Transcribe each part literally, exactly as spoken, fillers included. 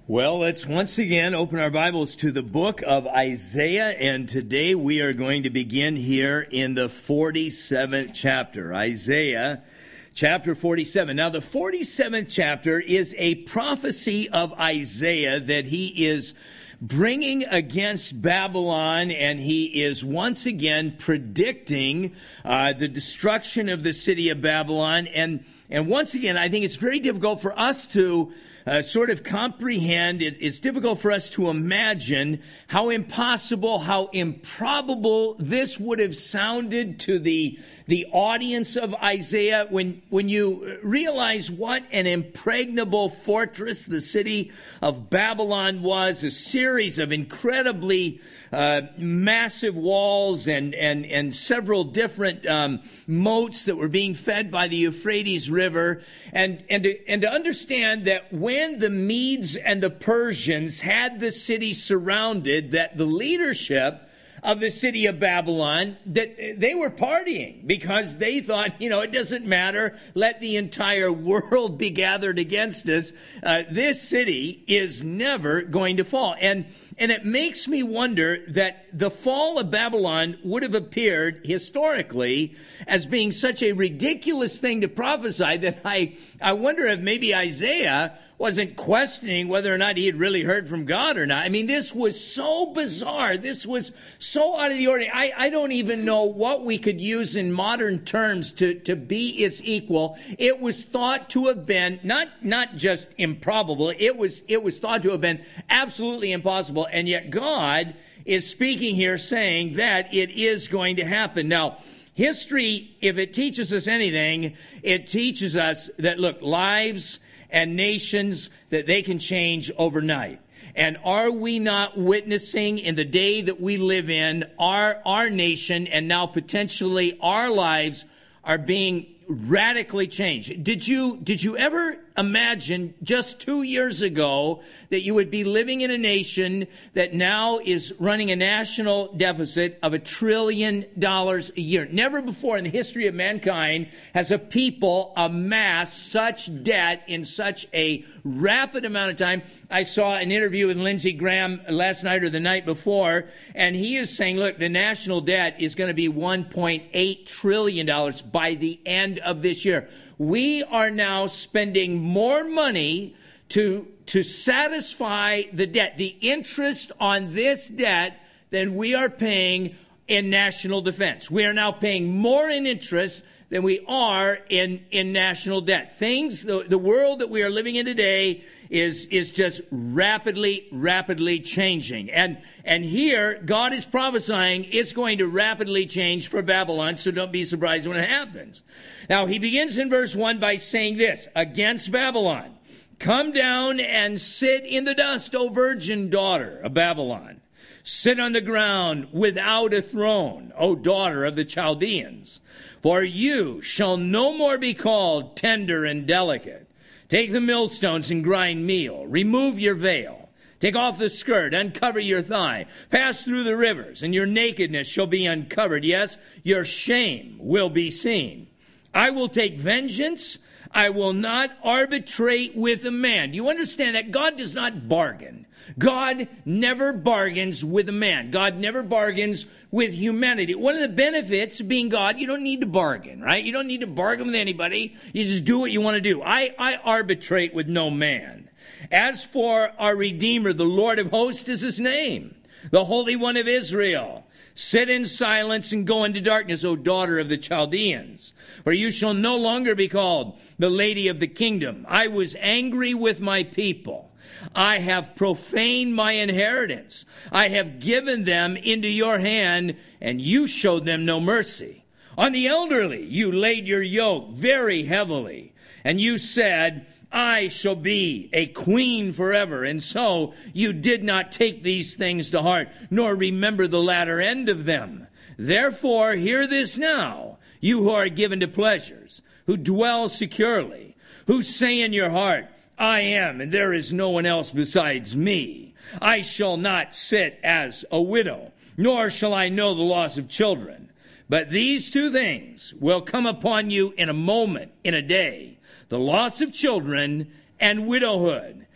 Well, let's once again open our Bibles to the book of Isaiah, and today we are going to begin here in the forty-seventh chapter. Isaiah chapter forty-seven. Now, the forty-seventh chapter is a prophecy of Isaiah that he is bringing against Babylon, and he is once again predicting uh, the destruction of the city of Babylon. And, and once again, I think it's very difficult for us to Uh, sort of comprehend. It, it's difficult for us to imagine how impossible, how improbable this would have sounded to the the audience of Isaiah when when you realize what an impregnable fortress the city of Babylon was, a series of incredibly uh, massive walls and and and several different um, moats that were being fed by the Euphrates River, and and to, and to understand that when the Medes and the Persians had the city surrounded, that the leadership of the city of Babylon, that they were partying because they thought, you know, it doesn't matter. Let the entire world be gathered against us. Uh, this city is never going to fall. And And it makes me wonder that the fall of Babylon would have appeared historically as being such a ridiculous thing to prophesy that I, I wonder if maybe Isaiah wasn't questioning whether or not he had really heard from God or not. I mean, this was so bizarre. This was so out of the ordinary. I, I don't even know what we could use in modern terms to, to be its equal. It was thought to have been not, not just improbable. It was, it was thought to have been absolutely impossible. And yet God is speaking here saying that it is going to happen. Now, history, if it teaches us anything, it teaches us that, look, lives and nations, that they can change overnight. And are we not witnessing in the day that we live in, our, our nation and now potentially our lives are being radically changed? Did you, did you ever imagine just two years ago that you would be living in a nation that now is running a national deficit of a trillion dollars a year? Never before in the history of mankind has a people amassed such debt in such a rapid amount of time. I saw an interview with Lindsey Graham last night or the night before, and he is saying, look, the national debt is going to be one point eight trillion dollars by the end of this year. We are now spending more money to, to satisfy the debt, the interest on this debt, than we are paying in national defense. We are now paying more in interest than we are in, in national debt. Things, the, the world that we are living in today is, is just rapidly, rapidly changing. And, and here, God is prophesying it's going to rapidly change for Babylon, so don't be surprised when it happens. Now, he begins in verse one by saying this, against Babylon, come down and sit in the dust, O virgin daughter of Babylon. Sit on the ground without a throne, O daughter of the Chaldeans. For you shall no more be called tender and delicate. Take the millstones and grind meal. Remove your veil. Take off the skirt, uncover your thigh. Pass through the rivers, and your nakedness shall be uncovered. Yes, your shame will be seen. I will take vengeance. I will not arbitrate with a man. Do you understand that God does not bargain? God never bargains with a man. God never bargains with humanity. One of the benefits of being God, you don't need to bargain, right? You don't need to bargain with anybody. You just do what you want to do. I, I arbitrate with no man. As for our Redeemer, the Lord of hosts is his name, the Holy One of Israel. Sit in silence and go into darkness, O daughter of the Chaldeans. For you shall no longer be called the lady of the kingdom. I was angry with my people. I have profaned my inheritance. I have given them into your hand, and you showed them no mercy. On the elderly you laid your yoke very heavily, and you said, I shall be a queen forever. And so you did not take these things to heart, nor remember the latter end of them. Therefore, hear this now, you who are given to pleasures, who dwell securely, who say in your heart, I am, and there is no one else besides me. I shall not sit as a widow, nor shall I know the loss of children. But these two things will come upon you in a moment, in a day, the loss of children and widowhood,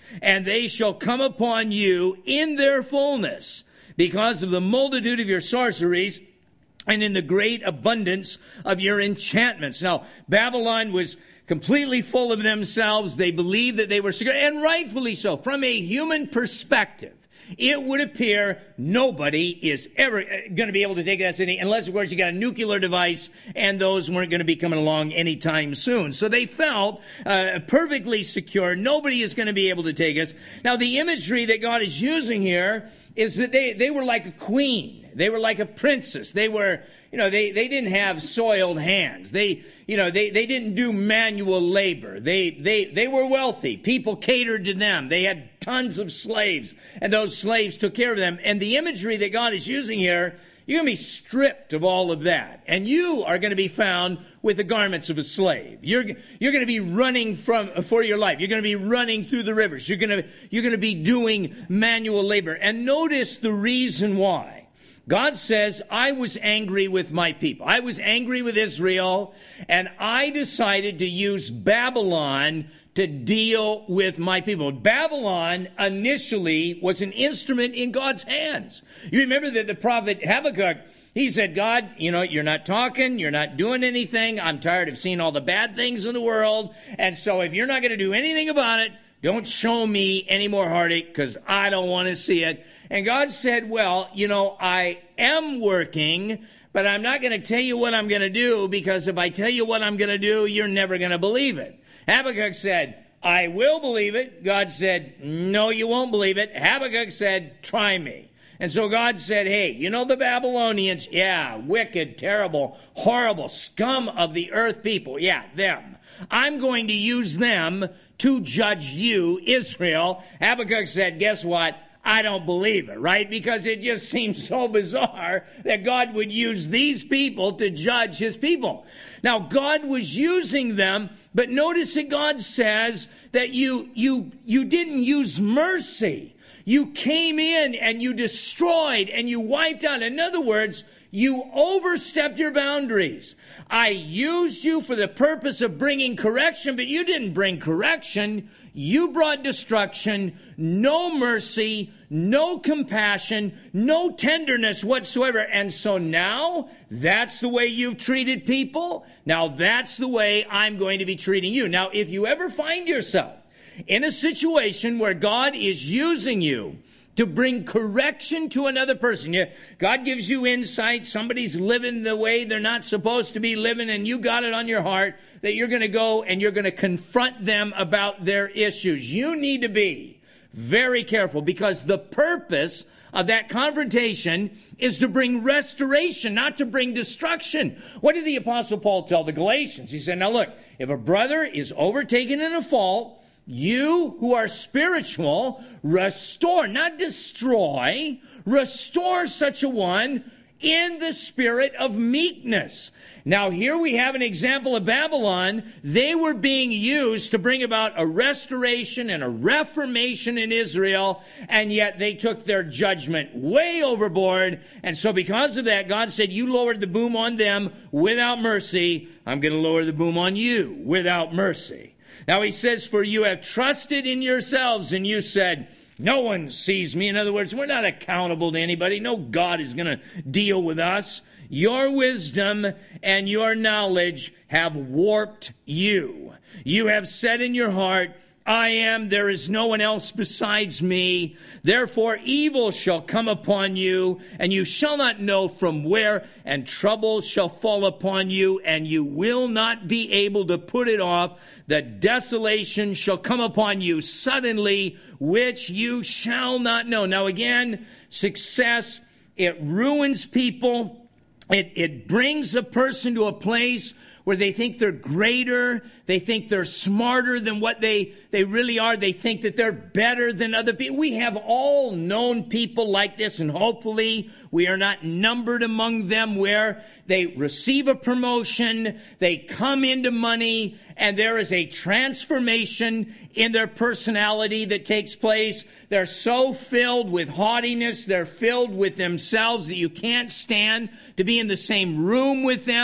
and they shall come upon you in their fullness, because of the multitude of your sorceries, and in the great abundance of your enchantments. Now, Babylon was completely full of themselves. They believed that they were secure, and rightfully so. From a human perspective, it would appear nobody is ever going to be able to take that city, unless, of course, you got a nuclear device, and those weren't going to be coming along anytime soon. So they felt uh, perfectly secure. Nobody is going to be able to take us. Now, the imagery that God is using here is that they, they were like a queen. They were like a princess. They were, you know, they, they didn't have soiled hands. They, you know, they, they didn't do manual labor. They, they, they were wealthy. People catered to them. They had tons of slaves, and those slaves took care of them. And the imagery that God is using here, you're going to be stripped of all of that. And you are going to be found with the garments of a slave. You're, you're going to be running from, for your life. You're going to be running through the rivers. You're going to, you're going to be doing manual labor. And notice the reason why. God says, I was angry with my people. I was angry with Israel, and I decided to use Babylon to deal with my people. Babylon initially was an instrument in God's hands. You remember that the prophet Habakkuk, he said, God, you know, you're not talking, you're not doing anything. I'm tired of seeing all the bad things in the world. And so if you're not going to do anything about it, don't show me any more heartache, because I don't want to see it. And God said, well, you know, I am working, but I'm not going to tell you what I'm going to do, because if I tell you what I'm going to do, you're never going to believe it. Habakkuk said, I will believe it. God said, no, you won't believe it. Habakkuk said, try me. And so God said, hey, you know the Babylonians? Yeah, wicked, terrible, horrible, scum of the earth people. Yeah, them. I'm going to use them to judge you, Israel. Habakkuk said, guess what? I don't believe it, right? Because it just seems so bizarre that God would use these people to judge his people. Now, God was using them, but notice that God says that you, you, you didn't use mercy. You came in and you destroyed and you wiped out. In other words, you overstepped your boundaries. I used you for the purpose of bringing correction, but you didn't bring correction. You brought destruction, no mercy, no compassion, no tenderness whatsoever. And so now that's the way you've treated people. Now that's the way I'm going to be treating you. Now, if you ever find yourself in a situation where God is using you to bring correction to another person. You, God gives you insight. Somebody's living the way they're not supposed to be living, and you got it on your heart that you're going to go and you're going to confront them about their issues. You need to be very careful, because the purpose of that confrontation is to bring restoration, not to bring destruction. What did the Apostle Paul tell the Galatians? He said, now look, if a brother is overtaken in a fault, you who are spiritual, restore, not destroy, restore such a one in the spirit of meekness. Now, here we have an example of Babylon. They were being used to bring about a restoration and a reformation in Israel, and yet they took their judgment way overboard. And so because of that, God said, you lowered the boom on them without mercy. I'm going to lower the boom on you without mercy. Now he says, for you have trusted in yourselves, and you said, no one sees me. In other words, we're not accountable to anybody. No God is going to deal with us. Your wisdom and your knowledge have warped you. You have said in your heart, I am, there is no one else besides me. Therefore evil shall come upon you, and you shall not know from where, and trouble shall fall upon you, and you will not be able to put it off. The desolation shall come upon you suddenly, which you shall not know. Now again, success, it ruins people. It, it brings a person to a place where they think they're greater, they think they're smarter than what they, they really are. They think that they're better than other people. We have all known people like this, and hopefully we are not numbered among them, where they receive a promotion, they come into money, and there is a transformation in their personality that takes place. They're so filled with haughtiness, they're filled with themselves that you can't stand to be in the same room with them.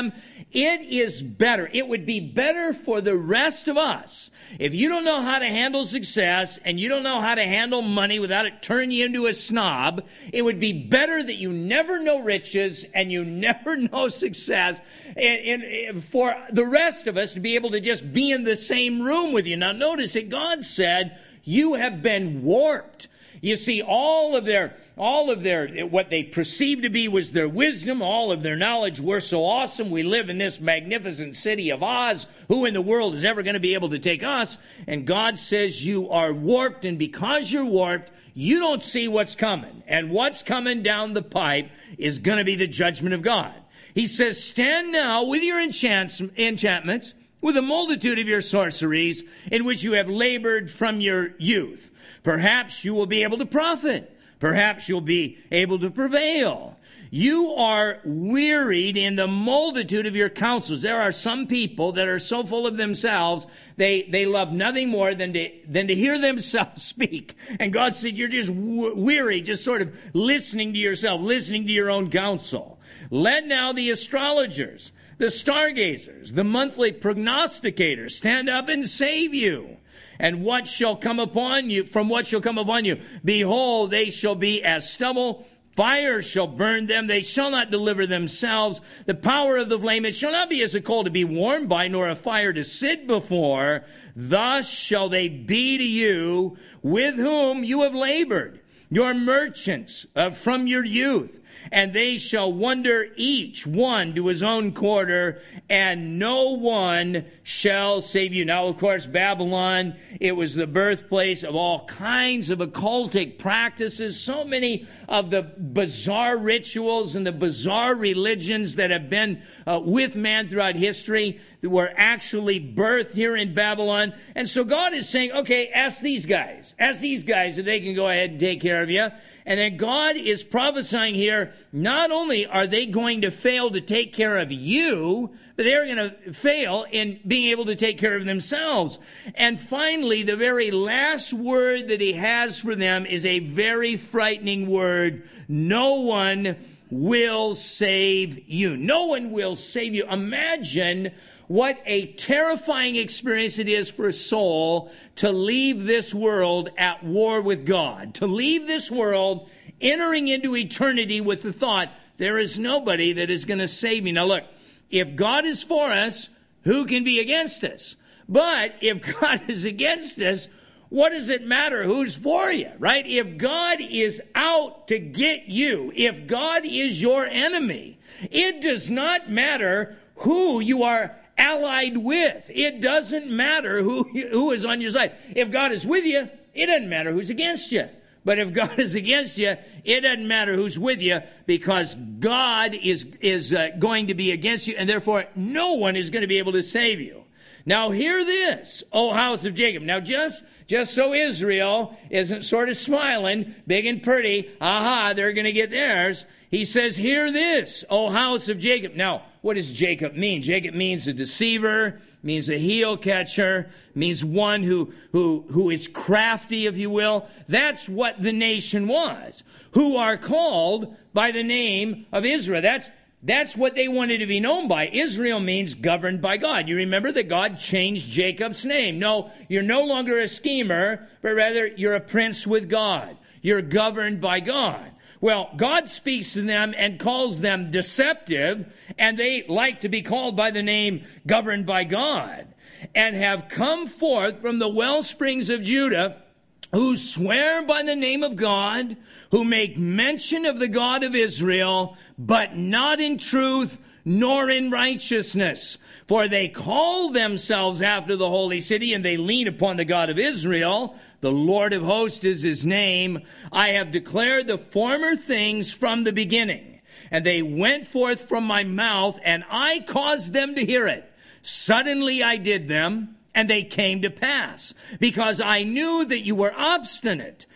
It is better. It would be better for the rest of us. If you don't know how to handle success and you don't know how to handle money without it turning you into a snob, it would be better that you never know riches and you never know success, and, and for the rest of us to be able to just be in the same room with you. Now notice that God said, you have been warped. You see, all of their, all of their, what they perceived to be was their wisdom, all of their knowledge. We're so awesome. We live in this magnificent city of Oz. Who in the world is ever going to be able to take us? And God says you are warped, and because you're warped, you don't see what's coming. And what's coming down the pipe is going to be the judgment of God. He says, stand now with your enchants, enchantments, with a multitude of your sorceries, in which you have labored from your youth. Perhaps you will be able to profit. Perhaps you'll be able to prevail. You are wearied in the multitude of your counsels. There are some people that are so full of themselves, they, they love nothing more than to, than to hear themselves speak. And God said, you're just weary, just sort of listening to yourself, listening to your own counsel. Let now the astrologers, the stargazers, the monthly prognosticators stand up and save you. And what shall come upon you, from what shall come upon you? Behold, they shall be as stubble. Fire shall burn them. They shall not deliver themselves. The power of the flame, it shall not be as a coal to be warmed by, nor a fire to sit before. Thus shall they be to you, with whom you have labored, your merchants uh, from your youth. And they shall wander each one to his own quarter, and no one shall save you. Now, of course, Babylon, it was the birthplace of all kinds of occultic practices. So many of the bizarre rituals and the bizarre religions that have been uh, with man throughout history were actually birthed here in Babylon. And so God is saying, okay, ask these guys. Ask these guys if they can go ahead and take care of you. And then God is prophesying here, not only are they going to fail to take care of you, but they're going to fail in being able to take care of themselves. And finally, the very last word that he has for them is a very frightening word. No one will save you. No one will save you. Imagine what a terrifying experience it is for a soul to leave this world at war with God, to leave this world entering into eternity with the thought, there is nobody that is going to save me. Now look, if God is for us, who can be against us? But if God is against us, what does it matter who's for you, right? If God is out to get you, if God is your enemy, it does not matter who you are allied with. It doesn't matter who, who is on your side. If God is with you, it doesn't matter who's against you. But if God is against you, it doesn't matter who's with you, because God is, is uh, going to be against you, and therefore no one is going to be able to save you. Now hear this, O house of Jacob. Now just, just so Israel isn't sort of smiling, big and pretty, aha, they're going to get theirs. He says, hear this, O house of Jacob. Now, what does Jacob mean? Jacob means a deceiver, means a heel catcher, means one who, who, who is crafty, if you will. That's what the nation was, who are called by the name of Israel. That's, that's what they wanted to be known by. Israel means governed by God. You remember that God changed Jacob's name. No, you're no longer a schemer, but rather you're a prince with God. You're governed by God. Well, God speaks to them and calls them deceptive, and they like to be called by the name governed by God, and have come forth from the well springs of Judah, who swear by the name of God, who make mention of the God of Israel, but not in truth nor in righteousness. For they call themselves after the holy city, and they lean upon the God of Israel. The Lord of hosts is his name. I have declared the former things from the beginning. And they went forth from my mouth, and I caused them to hear it. Suddenly I did them, and they came to pass, because I knew that you were obstinate,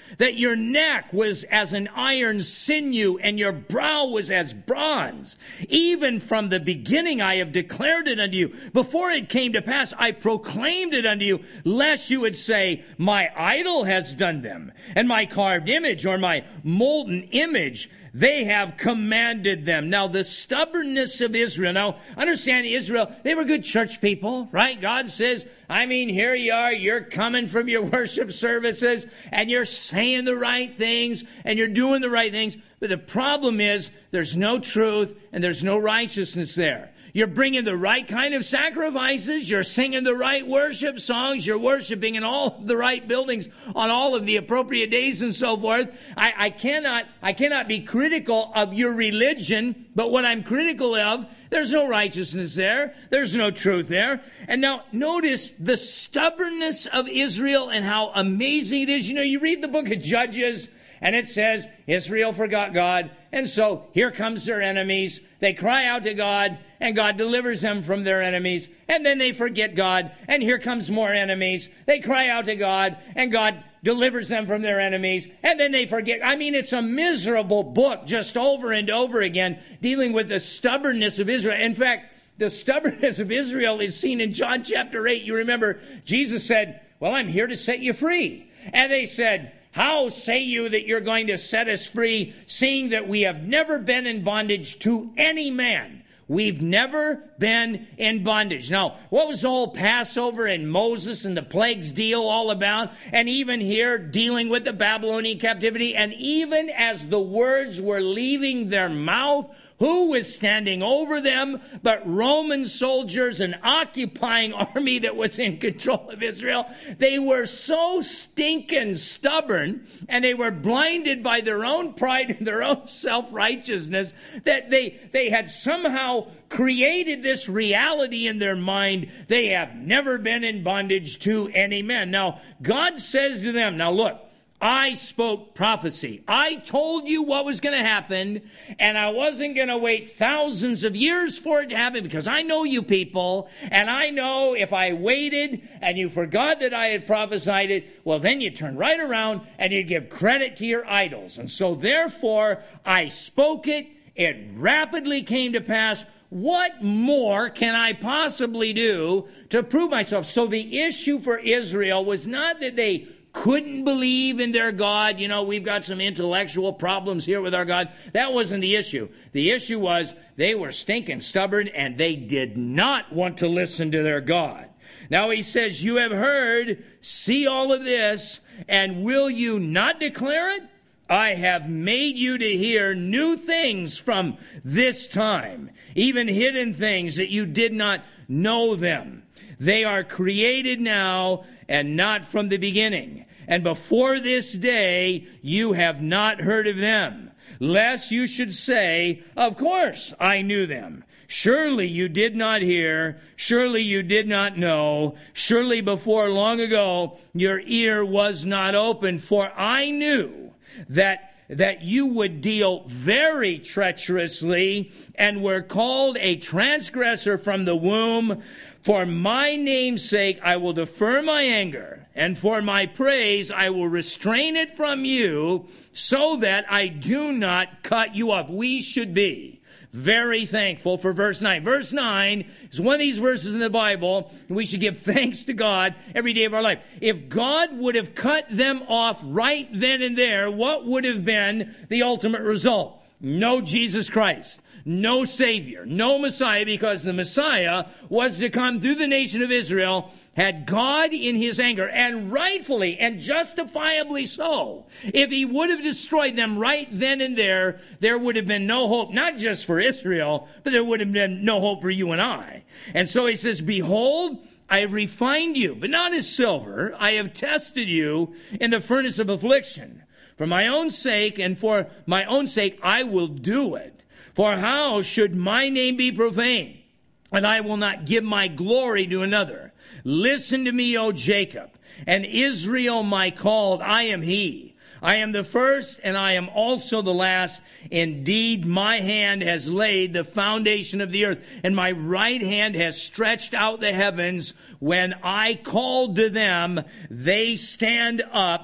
that your neck was as an iron sinew, and your brow was as bronze. Even from the beginning I have declared it unto you. Before it came to pass, I proclaimed it unto you, lest you would say, my idol has done them, and my carved image, or my molten image, they have commanded them. Now, the stubbornness of Israel. Now, understand Israel, they were good church people, right? God says, I mean, here you are, you're coming from your worship services, and you're saying the right things, and you're doing the right things. But the problem is, there's no truth, and there's no righteousness there. You're bringing the right kind of sacrifices. You're singing the right worship songs. You're worshiping in all the right buildings on all of the appropriate days and so forth. I, I cannot, I cannot be critical of your religion, but what I'm critical of, there's no righteousness there. There's no truth there. And now notice the stubbornness of Israel and how amazing it is. You know, you read the book of Judges, and it says Israel forgot God, and so here comes their enemies. They cry out to God, and God delivers them from their enemies. And then they forget God, and here comes more enemies. They cry out to God, and God delivers them from their enemies. And then they forget. I mean, it's a miserable book just over and over again, dealing with the stubbornness of Israel. In fact, the stubbornness of Israel is seen in John chapter eight. You remember, Jesus said, well, I'm here to set you free. And they said, how say you that you're going to set us free, seeing that we have never been in bondage to any man? We've never been in bondage. Now, what was the whole Passover and Moses and the plagues deal all about? And even here, dealing with the Babylonian captivity. And even as the words were leaving their mouth, who was standing over them but Roman soldiers, an occupying army that was in control of Israel? They were so stinking stubborn, and they were blinded by their own pride and their own self-righteousness, that they, they had somehow created this reality in their mind. They have never been in bondage to any man. Now, God says to them, now look, I spoke prophecy. I told you what was going to happen, and I wasn't going to wait thousands of years for it to happen, because I know you people, and I know if I waited and you forgot that I had prophesied it, well, then you turn right around and you give credit to your idols. And so therefore, I spoke it. It rapidly came to pass. What more can I possibly do to prove myself? So the issue for Israel was not that they couldn't believe in their God. You know, we've got some intellectual problems here with our God. That wasn't the issue. The issue was they were stinking stubborn, and they did not want to listen to their God. Now he says, you have heard, see all of this, and will you not declare it? I have made you to hear new things from this time, even hidden things that you did not know them. They are created now and not from the beginning. And before this day, you have not heard of them, lest you should say, of course I knew them. Surely you did not hear. Surely you did not know. Surely before long ago, your ear was not open. For I knew that that you would deal very treacherously and were called a transgressor from the womb. For my name's sake, I will defer my anger, and for my praise, I will restrain it from you, so that I do not cut you off. We should be very thankful for verse nine. Verse nine is one of these verses in the Bible. We should give thanks to God every day of our life. If God would have cut them off right then and there, what would have been the ultimate result? No Jesus Christ. No Savior, no Messiah, because the Messiah was to come through the nation of Israel, had God in his anger, and rightfully and justifiably so. If he would have destroyed them right then and there, there would have been no hope, not just for Israel, but there would have been no hope for you and I. And so he says, behold, I have refined you, but not as silver. I have tested you in the furnace of affliction. For my own sake, and for my own sake, I will do it. For how should my name be profaned? And I will not give my glory to another. Listen to me, O Jacob, and Israel my called. I am he. I am the first, and I am also the last. Indeed, my hand has laid the foundation of the earth, and my right hand has stretched out the heavens. When I called to them, they stand up.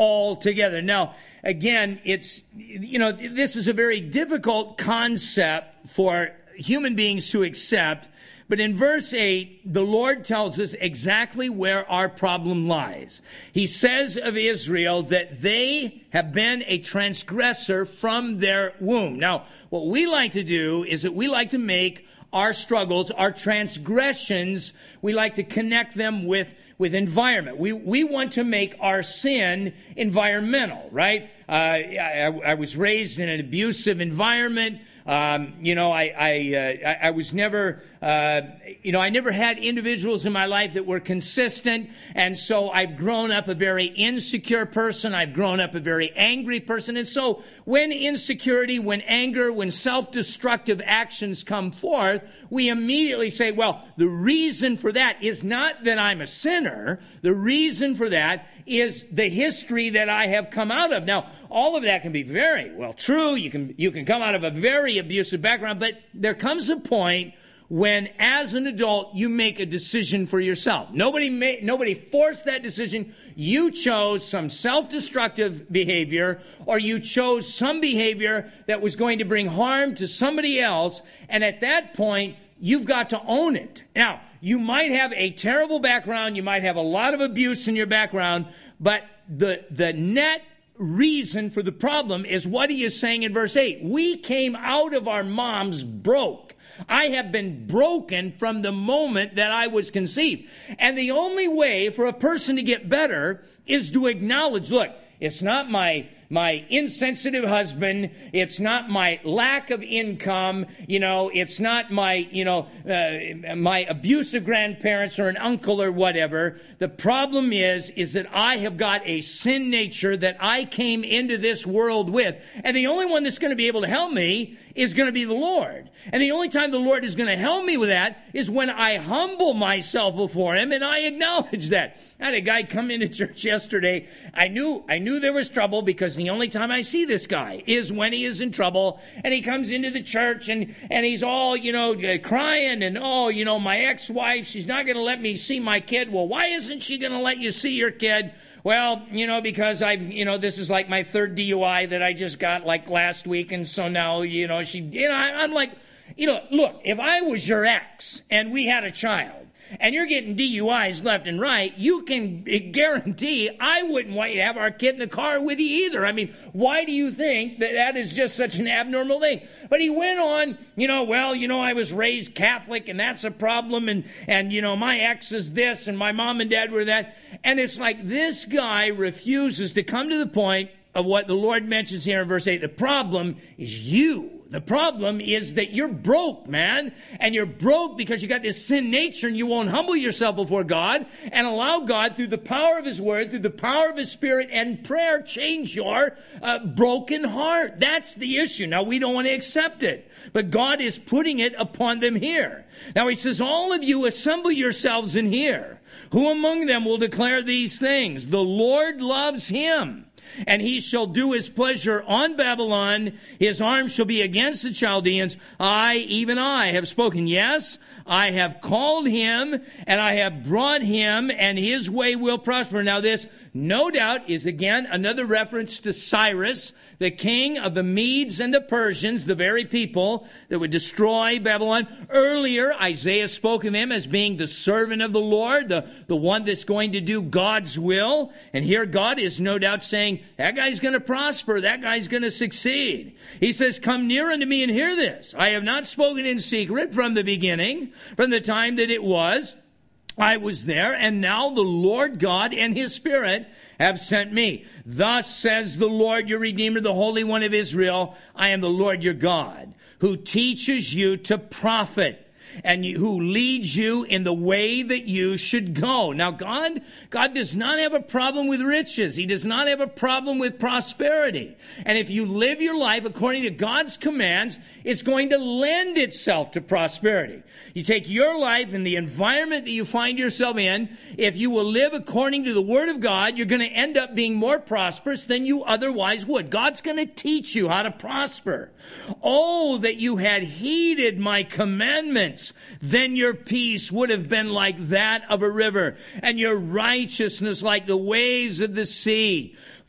altogether. Now, again, it's, you know, this is a very difficult concept for human beings to accept. But in verse eight, the Lord tells us exactly where our problem lies. He says of Israel that they have been a transgressor from their womb. Now, what we like to do is that we like to make our struggles, our transgressions, we like to connect them with, with environment. We, we want to make our sin environmental, right? Uh, I, I was raised in an abusive environment. Um, you know, I, I, uh, I was never, uh, you know, I never had individuals in my life that were consistent. And so I've grown up a very insecure person. I've grown up a very angry person. And so when insecurity, when anger, when self-destructive actions come forth, we immediately say, well, the reason for that is not that I'm a sinner. The reason for that is the history that I have come out of. Now, all of that can be very well true. You can, you can come out of a very abusive background, but there comes a point when, as an adult, you make a decision for yourself. Nobody made, nobody forced that decision. You chose some self-destructive behavior, or you chose some behavior that was going to bring harm to somebody else, and at that point, you've got to own it. Now, you might have a terrible background, you might have a lot of abuse in your background, but the, the net reason for the problem is what he is saying in verse eight. We came out of our moms broke. I have been broken from the moment that I was conceived. And the only way for a person to get better is to acknowledge, look, it's not my my insensitive husband. It's not my lack of income. You know, it's not my, you know, uh, my abusive grandparents or an uncle or whatever. The problem is, is that I have got a sin nature that I came into this world with. And the only one that's going to be able to help me is going to be the Lord. And the only time the Lord is going to help me with that is when I humble myself before him and I acknowledge that. I had a guy come into church yesterday. I knew, I knew there was trouble because the only time I see this guy is when he is in trouble. And he comes into the church and, and he's all, you know, crying and, oh, you know, my ex-wife, she's not going to let me see my kid. Well, why isn't she going to let you see your kid? Well, you know, because I've, you know, this is like my third D U I that I just got like last week. And so now, you know, she, you know, I, I'm like, you know, look, if I was your ex and we had a child and you're getting D U Is left and right, you can guarantee I wouldn't want you to have our kid in the car with you either. I mean, why do you think that that is just such an abnormal thing? But he went on, you know, well, you know, I was raised Catholic and that's a problem. And, and, you know, my ex is this and my mom and dad were that. And it's like this guy refuses to come to the point of what the Lord mentions here in verse eight. The problem is you. The problem is that you're broke, man. And you're broke because you got this sin nature and you won't humble yourself before God and allow God through the power of his word, through the power of his spirit and prayer, change your uh, broken heart. That's the issue. Now, we don't want to accept it, but God is putting it upon them here. Now, he says, all of you assemble yourselves in here. Who among them will declare these things? The Lord loves him. And he shall do his pleasure on Babylon. His arm shall be against the Chaldeans. I, even I, have spoken. Yes, I have called him, and I have brought him, and his way will prosper. Now this, no doubt, is again another reference to Cyrus, the king of the Medes and the Persians, the very people that would destroy Babylon. Earlier, Isaiah spoke of him as being the servant of the Lord, the, the one that's going to do God's will. And here God is no doubt saying, that guy's going to prosper. That guy's going to succeed. He says, come near unto me and hear this. I have not spoken in secret from the beginning, from the time that it was. I was there, and now the Lord God and his Spirit have sent me. Thus says the Lord your Redeemer, the Holy One of Israel, I am the Lord your God, who teaches you to profit, and who leads you in the way that you should go. Now, God, God does not have a problem with riches. He does not have a problem with prosperity. And if you live your life according to God's commands, it's going to lend itself to prosperity. You take your life and the environment that you find yourself in, if you will live according to the Word of God, you're going to end up being more prosperous than you otherwise would. God's going to teach you how to prosper. Oh, that you had heeded my commandments. Then your peace would have been like that of a river, and your righteousness like the waves of the sea.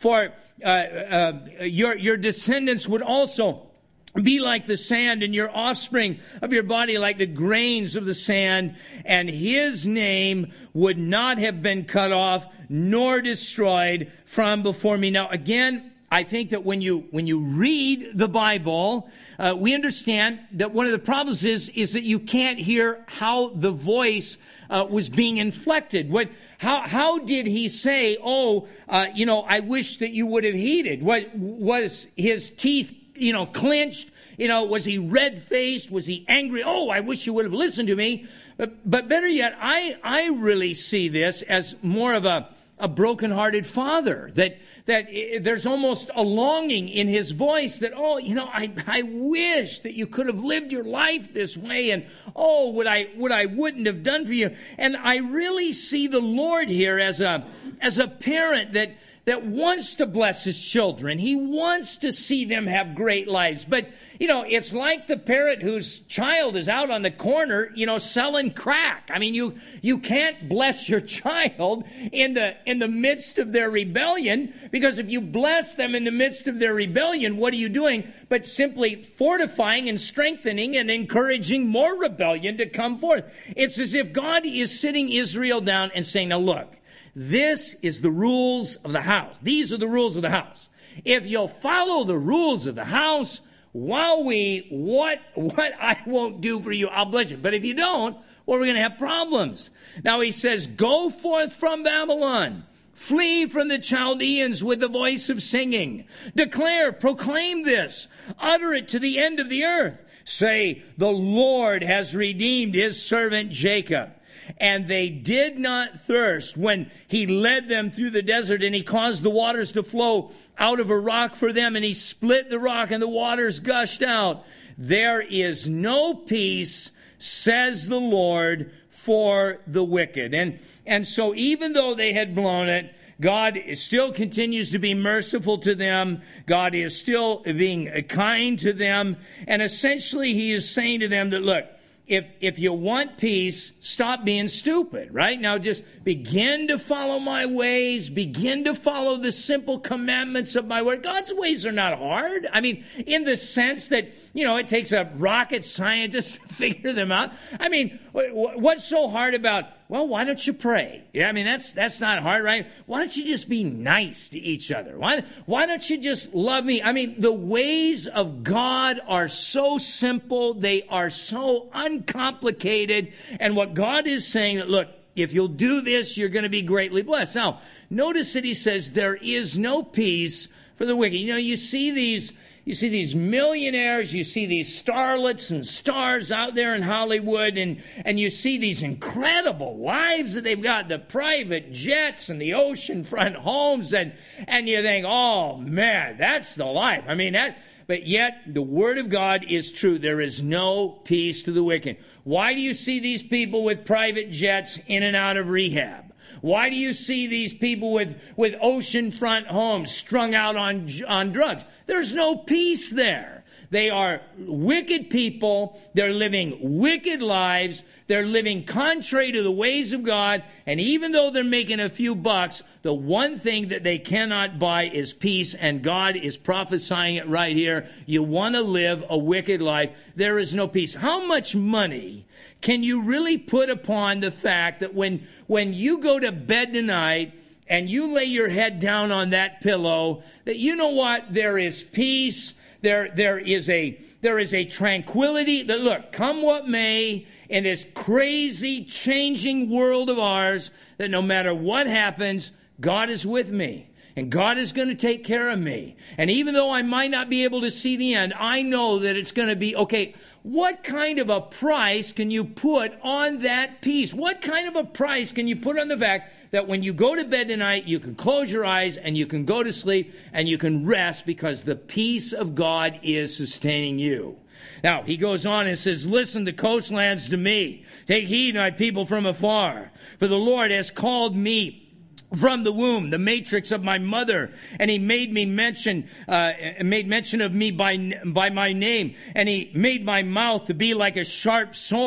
for uh, uh, your, your descendants would also be like the sand, and your offspring of your body like the grains of the sand, and his name would not have been cut off nor destroyed from before me. Now, again, I think that when you when you read the Bible, uh, we understand that one of the problems is is that you can't hear how the voice uh, was being inflected. What how how did he say, "Oh, uh, you know, I wish that you would have heeded"? What was his teeth, you know, clenched? You know, was he red-faced? Was he angry? "Oh, I wish you would have listened to me." But, but better yet, I, I really see this as more of a, a broken-hearted father, that, that there's almost a longing in his voice that, "Oh, you know, I, I wish that you could have lived your life this way, and oh, what I, what I wouldn't have done for you." And I really see the Lord here as a, as a parent that, that wants to bless his children. He wants to see them have great lives. But, you know, it's like the parent whose child is out on the corner, you know, selling crack. I mean, you, you can't bless your child in the, in the midst of their rebellion, because if you bless them in the midst of their rebellion, what are you doing but simply fortifying and strengthening and encouraging more rebellion to come forth? It's as if God is sitting Israel down and saying, "Now look, this is the rules of the house. These are the rules of the house. If you'll follow the rules of the house, while we, what, what I won't do for you, I'll bless you. But if you don't, well, we're going to have problems." Now he says, "Go forth from Babylon. Flee from the Chaldeans with the voice of singing. Declare, proclaim this. Utter it to the end of the earth. Say, the Lord has redeemed his servant Jacob. And they did not thirst when he led them through the desert, and he caused the waters to flow out of a rock for them, and he split the rock and the waters gushed out. There is no peace, says the Lord, for the wicked." And, and so even though they had blown it, God still continues to be merciful to them. God is still being kind to them. And essentially he is saying to them that, look, If if you want peace, stop being stupid, right? Now just begin to follow my ways. Begin to follow the simple commandments of my word. God's ways are not hard. I mean, in the sense that, you know, it takes a rocket scientist to figure them out. I mean, what's so hard about, well, why don't you pray? Yeah, I mean, that's that's not hard, right? Why don't you just be nice to each other? Why, why don't you just love me? I mean, the ways of God are so simple. They are so uncomplicated. And what God is saying that, look, if you'll do this, you're going to be greatly blessed. Now, notice that he says there is no peace for the wicked. You know, you see these... You see these millionaires, you see these starlets and stars out there in Hollywood, and, and you see these incredible lives that they've got, the private jets and the oceanfront homes, and, and you think, oh man, that's the life. I mean, that, but yet the word of God is true. There is no peace to the wicked. Why do you see these people with private jets in and out of rehab? Why do you see these people with, with oceanfront homes strung out on, on drugs? There's no peace there. They are wicked people. They're living wicked lives. They're living contrary to the ways of God. And even though they're making a few bucks, the one thing that they cannot buy is peace. And God is prophesying it right here. You want to live a wicked life, there is no peace. How much money can you really put upon the fact that when, when you go to bed tonight and you lay your head down on that pillow, that you know what? There is peace. There, there is a, there is a tranquility that, look, come what may in this crazy changing world of ours, that no matter what happens, God is with me. And God is going to take care of me. And even though I might not be able to see the end, I know that it's going to be, okay, what kind of a price can you put on that peace? What kind of a price can you put on the fact that when you go to bed tonight, you can close your eyes and you can go to sleep and you can rest because the peace of God is sustaining you? Now, he goes on and says, "Listen, the coastlands, to me. Take heed, my people from afar. For the Lord has called me from the womb, the matrix of my mother, and he made me mention, uh, made mention of me by by my name, and he made my mouth to be like a sharp sword.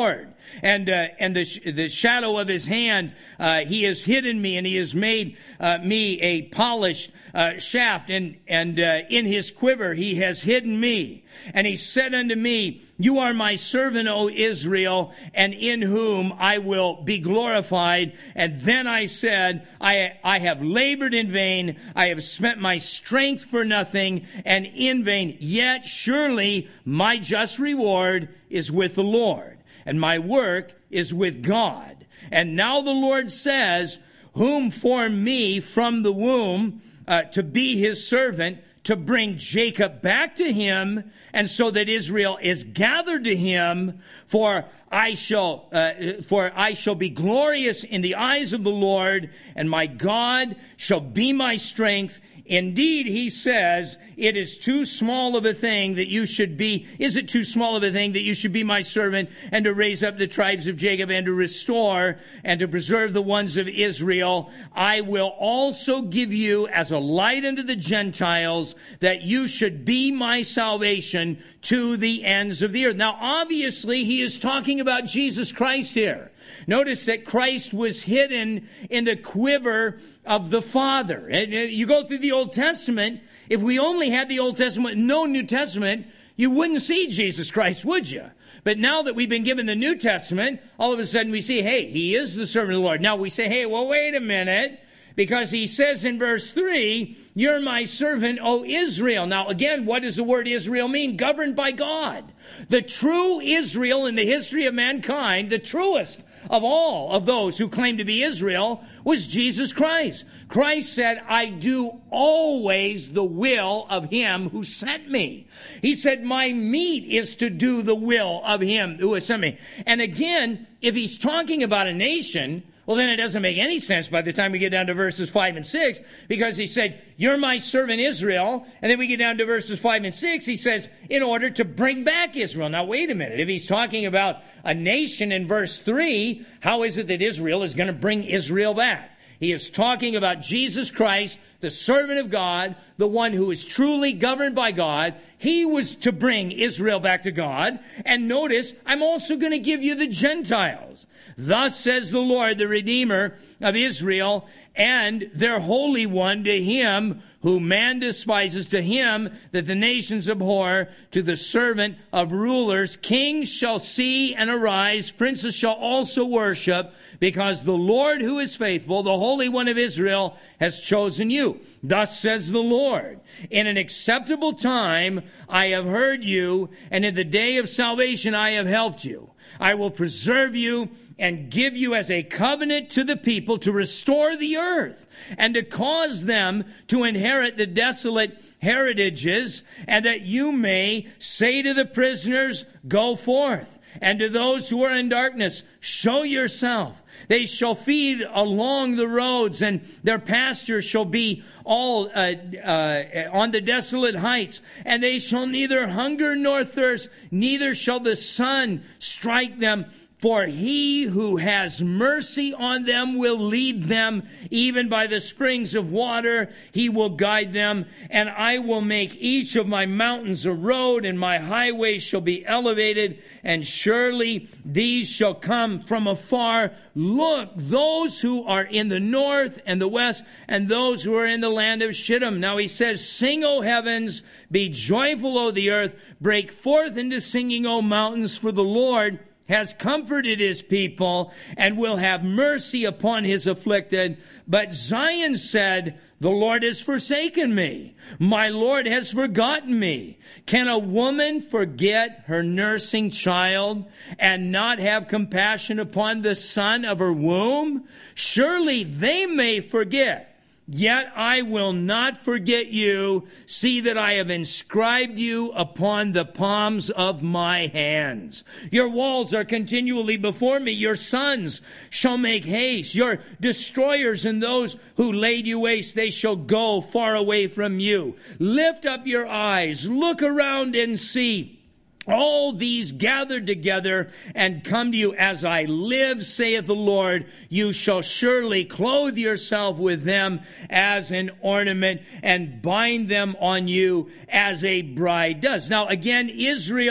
And uh, and the sh- the shadow of his hand, uh, he has hidden me, and he has made uh, me a polished uh, shaft. And and uh, in his quiver he has hidden me. And he said unto me, you are my servant, O Israel, and in whom I will be glorified. And then I said, I, I have labored in vain. I have spent my strength for nothing and in vain. Yet surely my just reward is with the Lord, and my work is with God. And now the Lord says, whom formed me from the womb uh, to be his servant, to bring Jacob back to him, and so that Israel is gathered to him. For I shall, uh, for I shall be glorious in the eyes of the Lord, and my God shall be my strength. Indeed, he says, it is too small of a thing that you should be, is it too small of a thing that you should be my servant, and to raise up the tribes of Jacob, and to restore and to preserve the ones of Israel? I will also give you as a light unto the Gentiles, that you should be my salvation to the ends of the earth. Now, obviously, he is talking about Jesus Christ here. Notice that Christ was hidden in the quiver of the Father. And you go through the Old Testament, if we only had the Old Testament, no New Testament, you wouldn't see Jesus Christ, would you? But now that we've been given the New Testament, all of a sudden we see, hey, he is the servant of the Lord. Now we say, hey, well, wait a minute. Because he says in verse three, you're my servant, O Israel. Now, again, what does the word Israel mean? Governed by God. The true Israel in the history of mankind, the truest of all of those who claim to be Israel, was Jesus Christ. Christ said, I do always the will of him who sent me. He said, my meat is to do the will of him who has sent me. And again, if he's talking about a nation, well, then it doesn't make any sense by the time we get down to verses five and six, because he said, you're my servant Israel. And then we get down to verses five and six, he says, in order to bring back Israel. Now, wait a minute. If he's talking about a nation in verse three, how is it that Israel is going to bring Israel back? He is talking about Jesus Christ, the servant of God, the one who is truly governed by God. He was to bring Israel back to God. And notice, I'm also going to give you the Gentiles. Thus says the Lord, the Redeemer of Israel, and their Holy One, to him who man despises, to him that the nations abhor, to the servant of rulers. Kings shall see and arise, princes shall also worship, because the Lord who is faithful, the Holy One of Israel, has chosen you. Thus says the Lord, in an acceptable time I have heard you, and in the day of salvation I have helped you. I will preserve you and give you as a covenant to the people, to restore the earth and to cause them to inherit the desolate heritages, and that you may say to the prisoners, go forth, and to those who are in darkness, show yourself. They shall feed along the roads, and their pastures shall be all uh, uh, on the desolate heights. And they shall neither hunger nor thirst, neither shall the sun strike them. For he who has mercy on them will lead them, even by the springs of water he will guide them. And I will make each of my mountains a road, and my highways shall be elevated, and surely these shall come from afar. Look, those who are in the north and the west, and those who are in the land of Shittim. Now he says, sing, O heavens, be joyful, O the earth, break forth into singing, O mountains, for the Lord has comforted his people and will have mercy upon his afflicted. But Zion said, the Lord has forsaken me. My Lord has forgotten me. Can a woman forget her nursing child and not have compassion upon the son of her womb? Surely they may forget. Yet I will not forget you. See that I have inscribed you upon the palms of my hands. Your walls are continually before me. Your sons shall make haste. Your destroyers and those who laid you waste, they shall go far away from you. Lift up your eyes, look around and see. All these gathered together and come to you. As I live, saith the Lord, you shall surely clothe yourself with them as an ornament and bind them on you as a bride does. Now again, Israel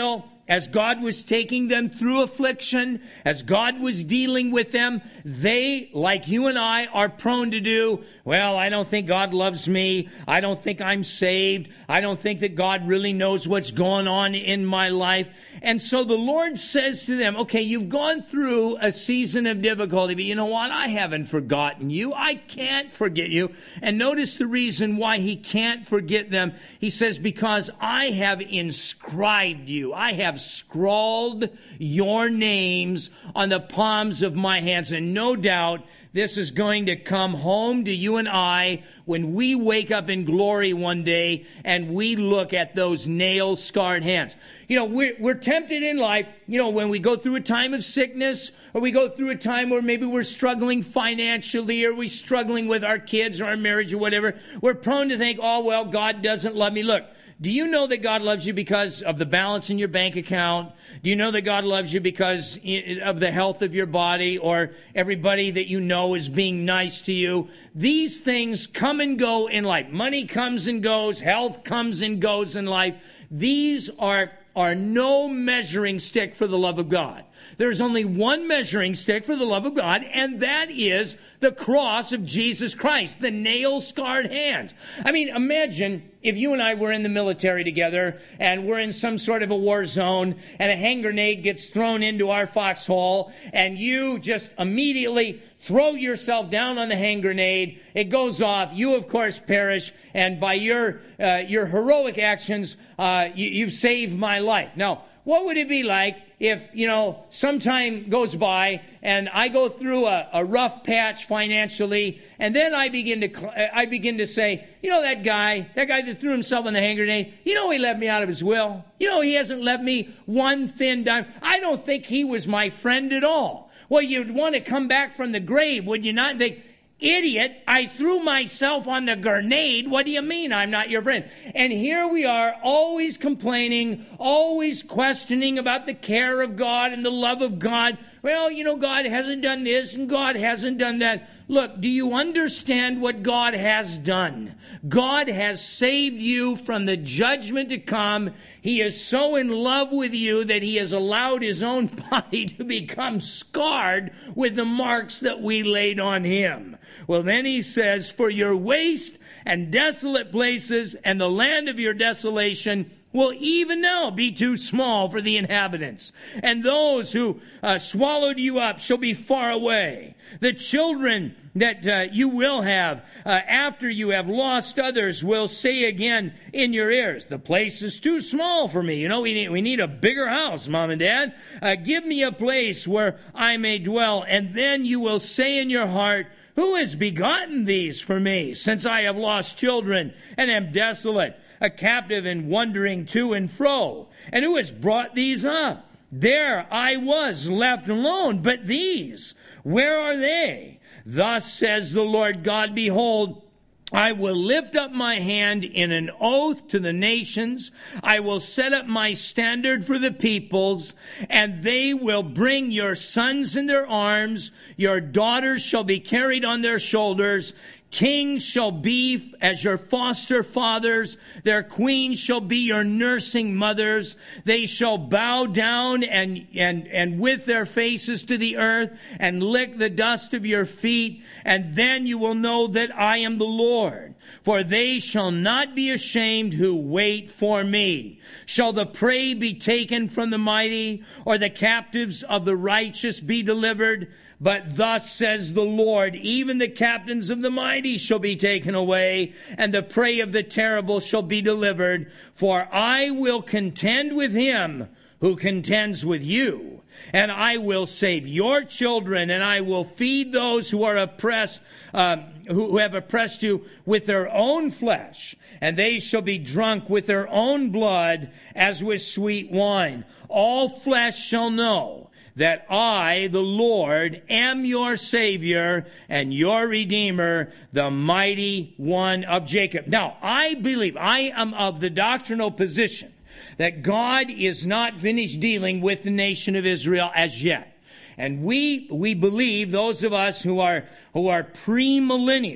as God was taking them through affliction, as God was dealing with them, they, like you and I, are prone to do, well, I don't think God loves me. I don't think I'm saved. I don't think that God really knows what's going on in my life. And so the Lord says to them, okay, you've gone through a season of difficulty, but you know what? I haven't forgotten you. I can't forget you. And notice the reason why he can't forget them. He says, because I have inscribed you. I have scrawled your names on the palms of my hands. And no doubt, this is going to come home to you and I when we wake up in glory one day and we look at those nail-scarred hands. You know, we're, we're tempted in life, you know, when we go through a time of sickness, or we go through a time where maybe we're struggling financially, or we're struggling with our kids or our marriage or whatever, we're prone to think, oh, well, God doesn't love me. Look, do you know that God loves you because of the balance in your bank account? Do you know that God loves you because of the health of your body, or everybody that you know is being nice to you? These things come and go in life. Money comes and goes. Health comes and goes in life. These are, are no measuring stick for the love of God. There's only one measuring stick for the love of God, and that is the cross of Jesus Christ, the nail-scarred hands. I mean, imagine if you and I were in the military together, and we're in some sort of a war zone, and a hand grenade gets thrown into our foxhole, and you just immediately throw yourself down on the hand grenade. It goes off. You, of course, perish. And by your uh, your heroic actions, uh, you, you've saved my life. Now, what would it be like if, you know, some time goes by and I go through a, a rough patch financially, and then I begin to I begin to say, you know, that guy, that guy that threw himself on the hand grenade, you know, he left me out of his will. You know, he hasn't left me one thin dime. I don't think he was my friend at all. Well, you'd want to come back from the grave, would you not? Think, idiot, I threw myself on the grenade. What do you mean I'm not your friend? And here we are, always complaining, always questioning about the care of God and the love of God. Well, you know, God hasn't done this and God hasn't done that. Look, do you understand what God has done? God has saved you from the judgment to come. He is so in love with you that he has allowed his own body to become scarred with the marks that we laid on him. Well, then he says, for your waste and desolate places and the land of your desolation will even now be too small for the inhabitants. And those who uh, swallowed you up shall be far away. The children that uh, you will have uh, after you have lost others will say again in your ears, the place is too small for me. You know, we need, we need a bigger house, Mom and Dad. Uh, give me a place where I may dwell. And then you will say in your heart, who has begotten these for me, since I have lost children and am desolate, a captive and wandering to and fro? And who has brought these up? There I was left alone, but these, where are they? Thus says the Lord God, behold, I will lift up my hand in an oath to the nations. I will set up my standard for the peoples, and they will bring your sons in their arms. Your daughters shall be carried on their shoulders. Kings shall be as your foster fathers. Their queens shall be your nursing mothers. They shall bow down and, and, and with their faces to the earth and lick the dust of your feet. And then you will know that I am the Lord. For they shall not be ashamed who wait for me. Shall the prey be taken from the mighty, or the captives of the righteous be delivered? But thus says the Lord, even the captains of the mighty shall be taken away, and the prey of the terrible shall be delivered. For I will contend with him who contends with you, and I will save your children, and I will feed those who are oppressed, uh, who have oppressed you with their own flesh, and they shall be drunk with their own blood as with sweet wine. All flesh shall know that I, the Lord, am your Savior and your Redeemer, the mighty one of Jacob. Now, I believe, I am of the doctrinal position that God is not finished dealing with the nation of Israel as yet. And we we believe, those of us who are who are premillennial,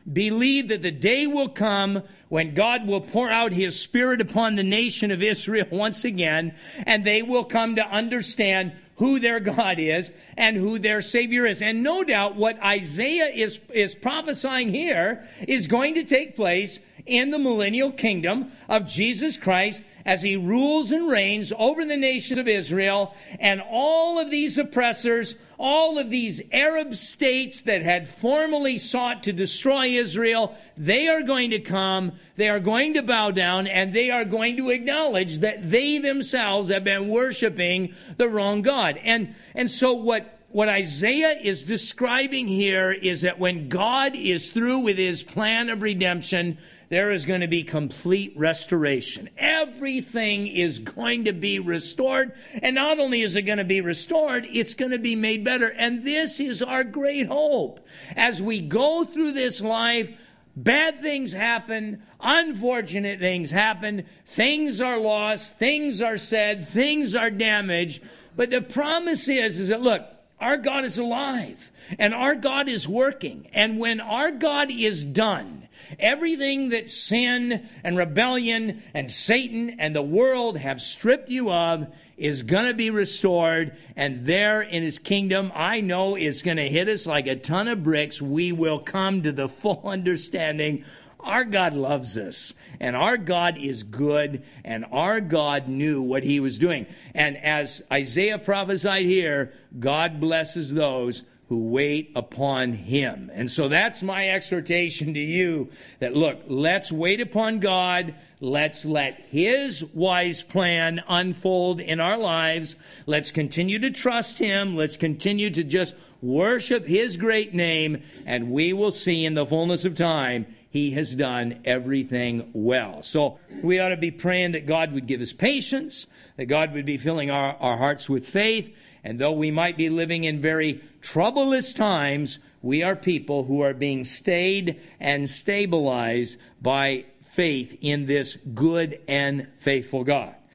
believe that the day will come when God will pour out his Spirit upon the nation of Israel once again, and they will come to understand who their God is and who their Savior is. And no doubt what Isaiah is, is prophesying here is going to take place in the millennial kingdom of Jesus Christ as he rules and reigns over the nations of Israel, and all of these oppressors, all of these Arab states that had formerly sought to destroy Israel, they are going to come, they are going to bow down, and they are going to acknowledge that they themselves have been worshiping the wrong God. And, and so what, what Isaiah is describing here is that when God is through with his plan of redemption, there is going to be complete restoration. Everything is going to be restored. And not only is it going to be restored, it's going to be made better. And this is our great hope. As we go through this life, bad things happen, unfortunate things happen, things are lost, things are said, things are damaged. But the promise is, is that, look, our God is alive and our God is working. And when our God is done, everything that sin and rebellion and Satan and the world have stripped you of is going to be restored. And there in his kingdom, I know it's going to hit us like a ton of bricks. We will come to the full understanding our God loves us, and our God is good, and our God knew what he was doing. And as Isaiah prophesied here, God blesses those who wait upon him. And so that's my exhortation to you, that look, let's wait upon God. Let's let his wise plan unfold in our lives. Let's continue to trust him. Let's continue to just worship his great name, and we will see in the fullness of time he has done everything well. So we ought to be praying that God would give us patience, that God would be filling our, our hearts with faith. And though we might be living in very troublous times, we are people who are being stayed and stabilized by faith in this good and faithful God.